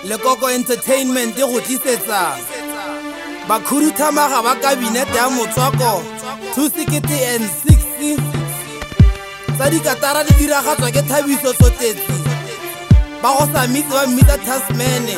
Lekoko Entertainment go tlisetsa bakhuduthamaga ba kabinete ya Motswako 2060 tsa dikatara di diragatswa ke Thabiso Tsotetsi ba go sa mitse ba mmitsa Tasmane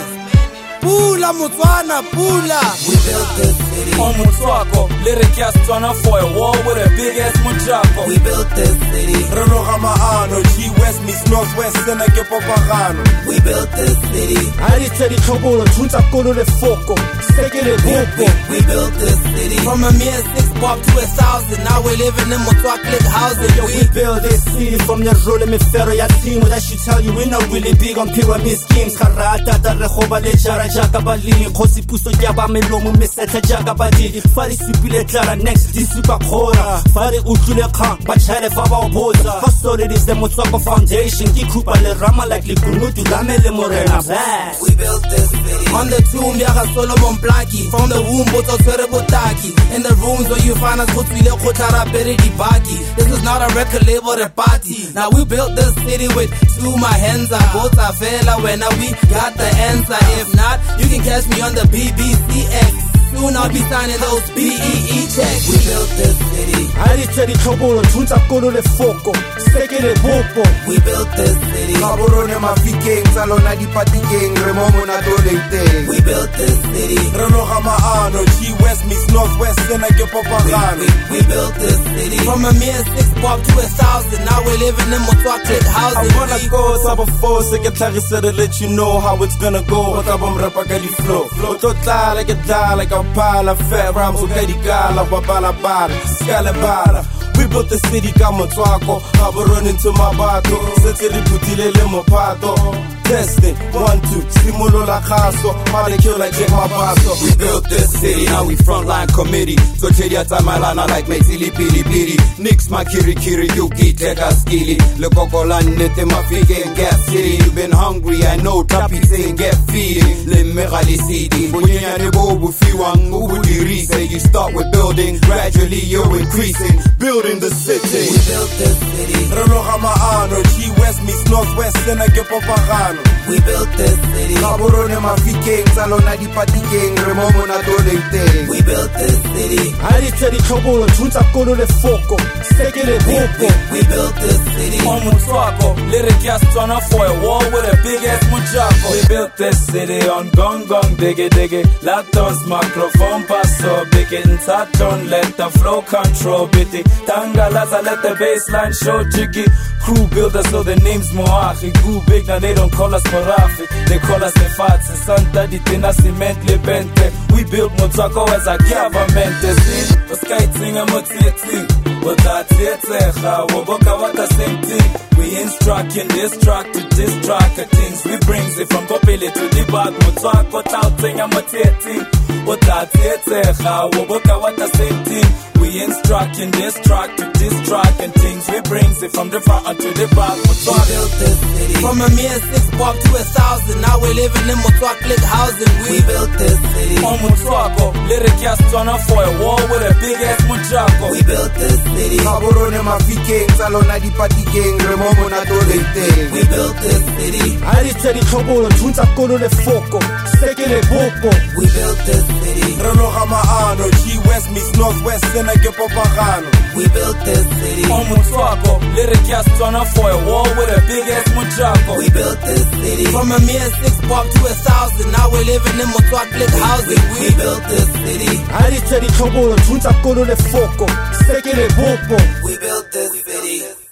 Pula Motswana Pula. We built this city on Motswako, lyric Yastswana for a war with a big ass Motswako. We built this city Renogama Ano, G West meets Northwest Senake Popagano. We built this city Ali Teddy Tobolo, Tunta Kolo le Foco, Segele Bobo. We built this city From a mere 6 bob to 1,000, now we're living in Motswako housing. Yo, we built this city from the Role me Ferro Yatim. That should tell you we're not really big on pyramid schemes. Karata, the Rehoba Lechara. Jakabalini, Kosi Puso Yaba Melomo, Mr. Jagabadi, Fari Supile Clara next, this super Kora, Fari Utuleka, Bachare Faba Boza, how solid is the Motswako Foundation, Kikupa Le Rama like Likunutu, Lamele Morena. We built this city On the tomb, Yaga Solomon Blackie, from the womb, Boto Serebotaki, in the rooms where you find us, Kutile Kotara Beredi Baki. This is not a record label, a party. Now we built this city with two my hands are both are fella when we got the answer. If not, you can catch me on the BBCX. Soon I'll be signing those BEE checks. We built this city Ali Teddy Tobolo, Tunta Kolo le Foco, Segele Bobo. We built this city Kaborone Mafikeng, Salona di Patikeng, Remomo Nadolete. We built this city Renogama Ano, G West meets Northwest Senake Popagano. We built this city From a mere 6 bob to 1,000, now we're living in Motswako housing. I'm gonna go Saba Force, Secretary said to let you know how it's gonna go. What up, Rapagadi flow. Total, like a dial, like a pile of fat rams, Ukadikala, Wabalabala, Scalabala. We built the city, Motswako. I will run into my battle. Settle Putile Lemopato. Testing, 1, 2, Simulo la Caso, how they kill like Jack Mabaso. We built this city, now we frontline committee. So Chedia Tamalana like Mexili Pili Pili. Nix Makiri Kiri Yuki Teka Skili. Lekokolan Nete Mafike Gas City. You been hungry, I know Tapi saying get feeding. Le Merali City. Bunya Nebo Bufiwang Ubudiri. Say you start with building, gradually you're increasing. Building the city. We built this city Renogama Ano, G West meets Northwest Senake Popagano. We built this city Kaborone Mafikeng, Salona di Patikeng, Remomo Nadolete. We built this city Ali Teddy Tobolo, Tunta Kolo le Foco, Segele Bobo. We built this city On Motswako, lyric Yastswana for a war with a big ass Motswako. We built this city on Gong Gong Diggy Diggy. Latos microphone passo, big it and touch on, let the flow control bitty. Tangalaza let the baseline show jiggy. Crew builders so the name's Moachi. Goo big now they don't call us Morafi. They call us Nefatsi. Santa di Tina Cement Lebente. We built Motswako as a government. See, the sky ting and Motswako. But that's it, Woboka what the same thing. We instructing this track to distract things. We brings it from Popele to the back. Motswako touting and Motswako. But that's it, Woboka what the same thing. We instructing this track to distract things. We brings it from the front to the back. We built this city From a mere 6 bob to 1,000, now we're living in Motswako housing. We built this city On Motswako, lyric Yastswana for a war with a big ass Motswako. We built this city Kaborone Mafikeng, Salona di Patikeng, Remomo Nadolete. We built this city Ali Teddy Tobolo, Tunta Kolo le Foco, Segele Bobo. We built this city Renogama Ano, G West meets Northwest Senake Popagano. We built this city On Motswako, lyric Yastswana for a war with a big ass Motswako. We built this city From a mere 6 bob to 1,000, now we're living in Motswako housing. We built this city Ali Teddy Tobolo, Tunta Kolo le Foco, Segele Bobo. We built this city